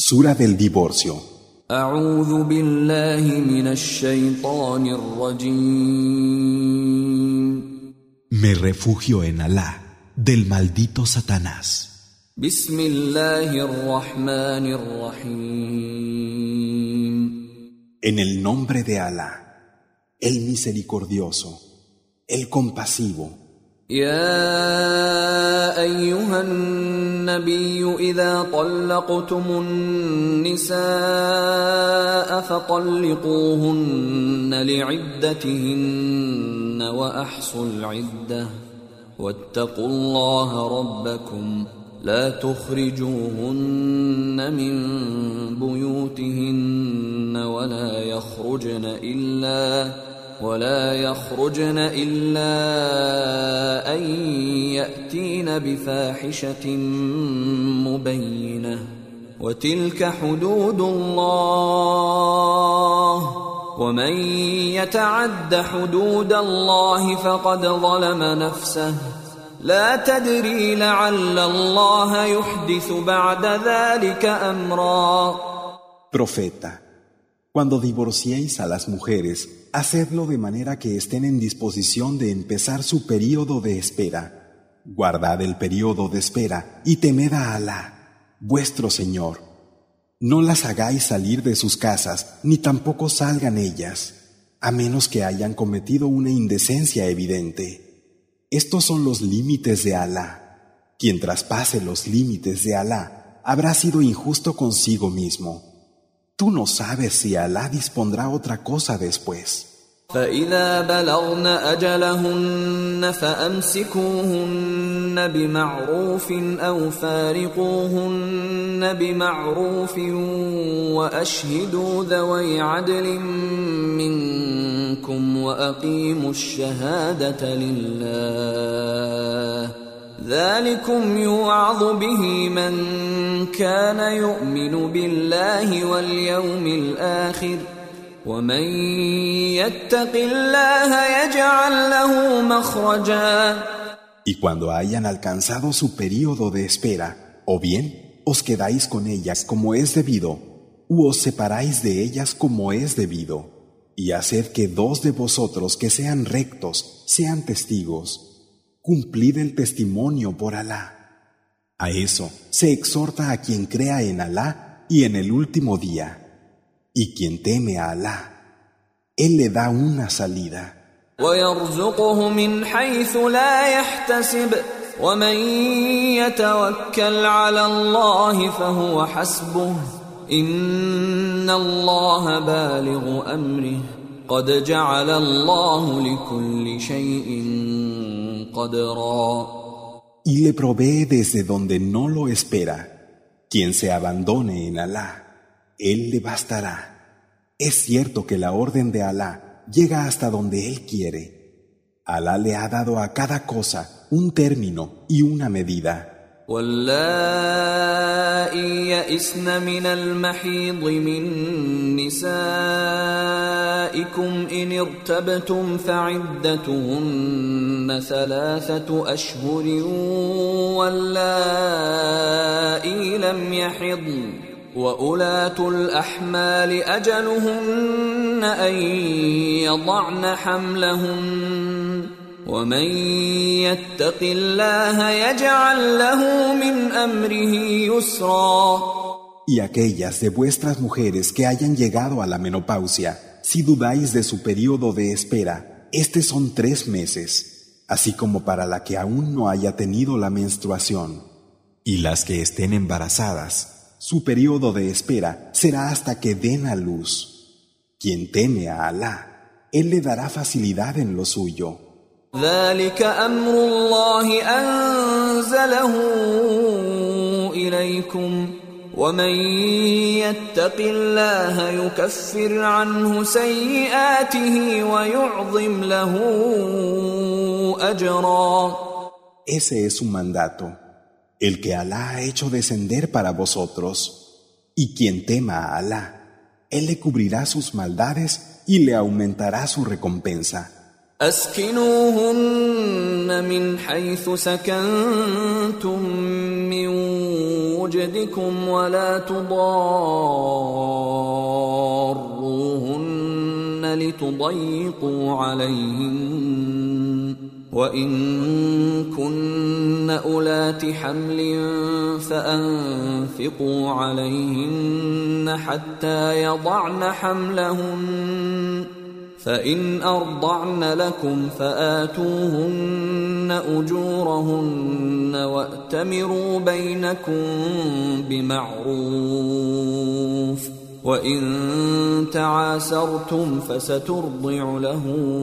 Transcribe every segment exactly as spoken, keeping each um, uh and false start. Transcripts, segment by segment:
Sura del divorcio. أعوذ بالله من الشيطان الرجيم. Me refugio en Alá, del maldito Satanás. بسم الله الرحمن الرحيم. En el nombre de Alá, el misericordioso, el compasivo. يا أيها النبي إذا طلقتم النساء فطلقوهن لعدتهن وأحصوا العدة واتقوا الله ربكم لا تخرجوهن من بيوتهن ولا يخرجن إلا ولا يخرجن إلا أن يأتين بفاحشة مبينة وتلك حدود الله ومن يتعد حدود الله فقد ظلم نفسه لا تدري لعل الله يحدث بعد ذلك أمرا. Profeta, cuando divorciéis a las mujeres, hacedlo de manera que estén en disposición de empezar su período de espera. Guardad el período de espera y temed a Alá, vuestro Señor. No las hagáis salir de sus casas, ni tampoco salgan ellas, a menos que hayan cometido una indecencia evidente. Estos son los límites de Alá. Quien traspase los límites de Alá habrá sido injusto consigo mismo. Tú no sabes si Alá dispondrá otra cosa después. فإذا بلغن أجلهن فأمسكوهن بمعروف أو فارقوهن بمعروف وأشهدوا ذوي عدل منكم وأقيموا الشهادة لله ذلكم يوعظ به من كان يؤمن بالله واليوم الآخر ومن يتق الله يجعل له مخرجا. Y cuando hayan alcanzado su período de espera, o bien os quedáis con ellas como es debido, u os separáis de ellas como es debido, y haced que dos de vosotros que sean rectos sean testigos. Cumplid el testimonio por Alá. A eso se exhorta a quien crea en Alá y en el último día. Y quien teme a Alá, Él le da una salida. وَيَرْزُقُهُ مِنْ حَيْثُ لَا يَحْتَسِبُ وَمَنْ يَتَوَكَّلْ عَلَى اللَّهِ فَهُوَ حَسْبُهُ إِنَّ اللَّهَ بَالِغُ أَمْرِهِ قَدْ جَعَلَ اللَّهُ لِكُلِّ شَيْءٍ قَدْرًا. Y le provee desde donde no lo espera. Quien se abandone en Alá, Él le bastará. Es cierto que la orden de Alá llega hasta donde Él quiere. Alá le ha dado a cada cosa un término y una medida. واللائي يئسن من المحيض من نسائكم إن ارتبتم فعدتهن ثلاثة أشهر واللائي لم يحضن وأولاة الأحمال أجلهن أن يضعن حملهن ومن يتق الله يجعل له من أمره يسرا. Y aquellas de vuestras mujeres que hayan llegado a la menopausia, si dudáis de su período de espera, estos son tres meses, así como para la que aún no haya tenido la menstruación. Y las que estén embarazadas, su período de espera será hasta que den a luz. Quien teme a Alá, Él le dará facilidad en lo suyo. ذلك أمر الله أنزله إليكم ومن يتق الله يكفر عنه سيئاته ويعظم له أجرا. Ese es su mandato, el que Alá ha hecho descender para vosotros. Y quien tema a Alá, Él le cubrirá sus maldades y le aumentará su recompensa. أسكنوهن من حيث سكنتم من وجدكم ولا تضاروهن لتضيقوا عليهن وإن كن أولات حمل فأنفقوا عليهن حتى يضعن حملهن فإن أرضعن لكم فآتوهن أجورهن وأتمروا بينكم بمعروف وإن تعاسرتم فسترضع له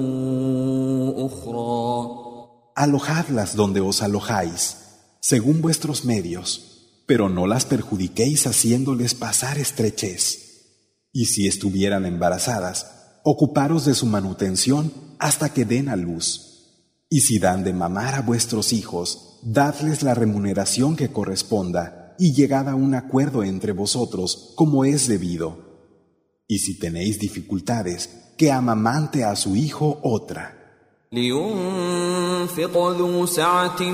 أخرى. Alojadlas donde os alojáis, según vuestros medios, pero no las perjudiquéis haciéndoles pasar estrechez. Y si estuvieran embarazadas, ocuparos de su manutención hasta que den a luz. Y si dan de mamar a vuestros hijos, dadles la remuneración que corresponda y llegad a un acuerdo entre vosotros como es debido. Y si tenéis dificultades, que amamante a su hijo otra. لينفق ذو سعة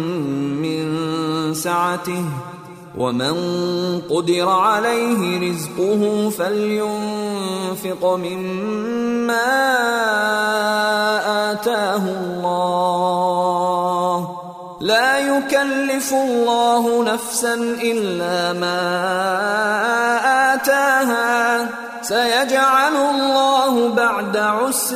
من سعته ومن قدر عليه رزقه فلينفق مما آتاه الله لا يكلف الله نفسا إلا ما آتاها سيجعل الله بعد عسر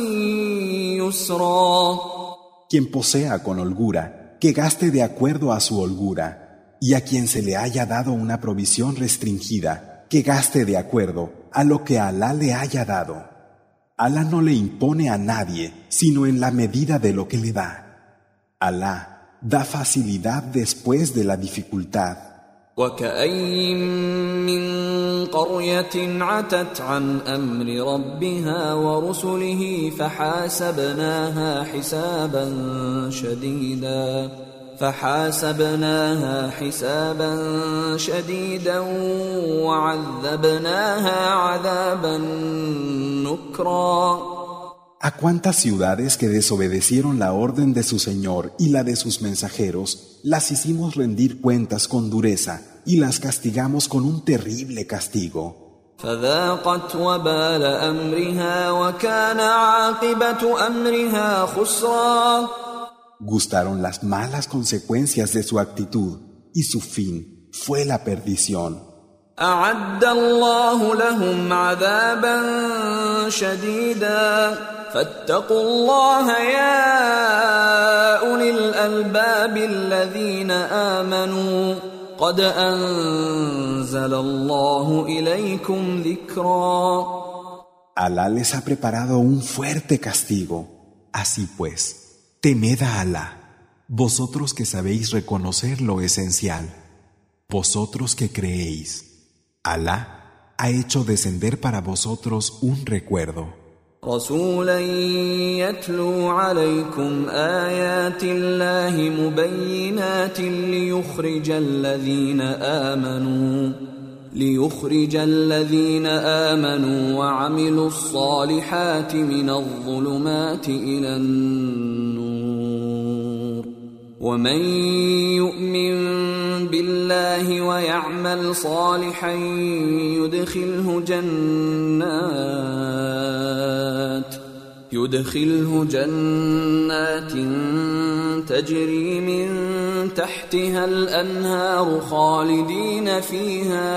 يسرا. Quien posea con holgura, que gaste de acuerdo a su holgura, y a quien se le haya dado una provisión restringida, que gaste de acuerdo a lo que Alá le haya dado. Alá no le impone a nadie, sino en la medida de lo que le da. Alá da facilidad después de la dificultad. وَكَأَيِّن مِّن قَرْيَةٍ عَتَتْ عَنْ أَمْرِ رَبِّهَا وَرُسُلِهِ فَحَاسَبْنَاهَا حِسَابًا شَدِيدًا فَحَاسَبْنَاهَا حِسَابًا شَدِيدًا وَعَذَّبْنَاهَا عَذَابًا نُكْرًا. ¿A cuántas ciudades que desobedecieron la orden de su Señor y la de sus mensajeros, las hicimos rendir cuentas con dureza y las castigamos con un terrible castigo? فذاقت وبال أمرها وكان عاقبة أمرها خسرا. Gustaron las malas consecuencias de su actitud y su fin fue la perdición. أعد الله لهم عذابا شديدا فاتقوا الله يا أولي الألباب الذين آمنوا قد أنزل الله إليكم ذكرا. Alá les ha preparado un fuerte castigo. Así pues, temed a Alá, vosotros que sabéis reconocer lo esencial, vosotros que creéis. Alá ha hecho descender para vosotros un recuerdo. رسولا يتلو عليكم آيات الله مبينات ليخرج الذين آمنوا ليخرج الذين آمنوا وعملوا الصالحات من الظلمات إلى النور ومن يؤمن بالله ويعمل صالحا يدخله جنات يدخله جنات تجري من تحتها الأنهار خالدين فيها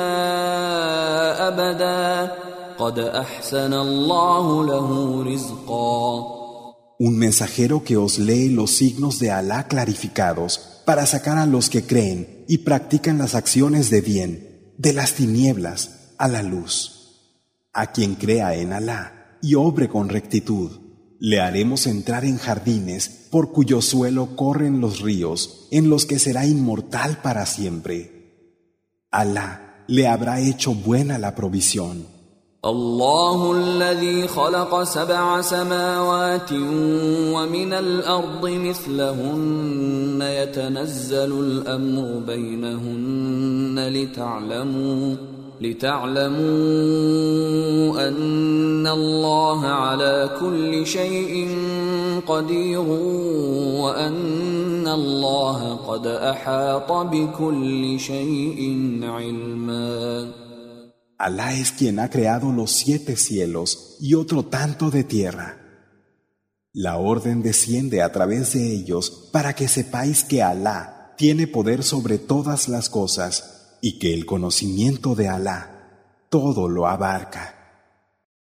أبدا قد أحسن الله له رزقا. Un mensajero que os lee los signos de Alá clarificados para sacar a los que creen y practican las acciones de bien de las tinieblas a la luz. A quien crea en Alá y obre con rectitud, le haremos entrar en jardines por cuyo suelo corren los ríos, en los que será inmortal para siempre. Alá le habrá hecho buena la provisión. الله الذي خلق سبع سماوات ومن الأرض مثلهن يتنزل الأمر بينهن لتعلموا لتعلموا أن الله على كل شيء قدير وأن الله قد أحاط بكل شيء علما. Alá es quien ha creado los siete cielos y otro tanto de tierra. La orden desciende a través de ellos para que sepáis que Alá tiene poder sobre todas las cosas y que el conocimiento de Alá todo lo abarca.